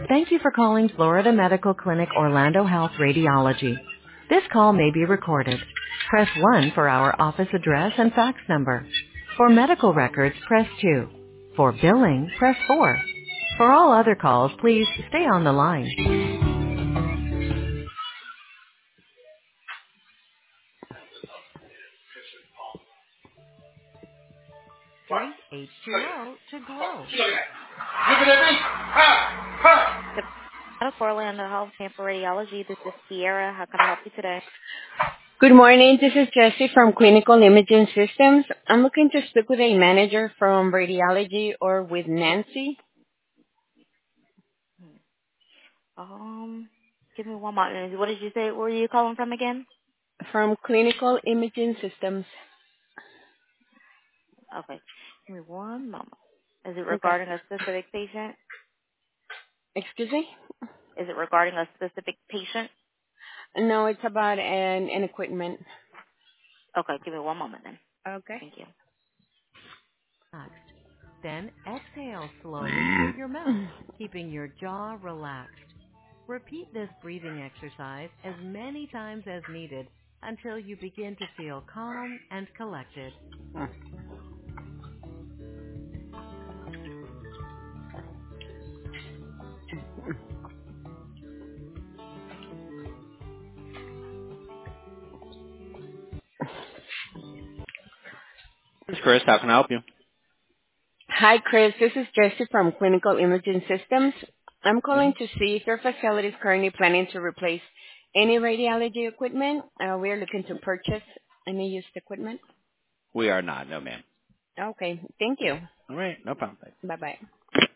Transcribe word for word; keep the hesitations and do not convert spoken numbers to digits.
Thank you for calling Florida Medical Clinic Orlando Health Radiology. This call may be recorded. Press one for our office address and fax number. For medical records, press two. For billing, press four. For all other calls, please stay on the line. Drink H two O to grow. The Medical Orlando Health Tampa Radiology. This is Sierra. How can I help you today? Good morning. This is Jessie from Clinical Imaging Systems. I'm looking to speak with a manager from radiology or with Nancy Um, give me one moment. What did you say? Where are you calling from again? from Clinical Imaging Systems. Okay. Give me one moment. Is it Okay. regarding a specific patient? Excuse me? Is it regarding a specific patient? No, it's about an, an equipment. Okay. Give me one moment then. Okay. Thank you. Relaxed. Then exhale slowly through your mouth, keeping your jaw relaxed. Repeat this breathing exercise as many times as needed until you begin to feel calm and collected. This is Chris. How can I help you? Hi, Chris. This is Jessie from Clinical Imaging Systems. I'm hmm calling to see if your facility is currently planning to replace any radiology equipment. Uh, we're looking to purchase any used equipment. We are not. No, ma'am. Okay. Thank you. All right. No problem. Bye-bye.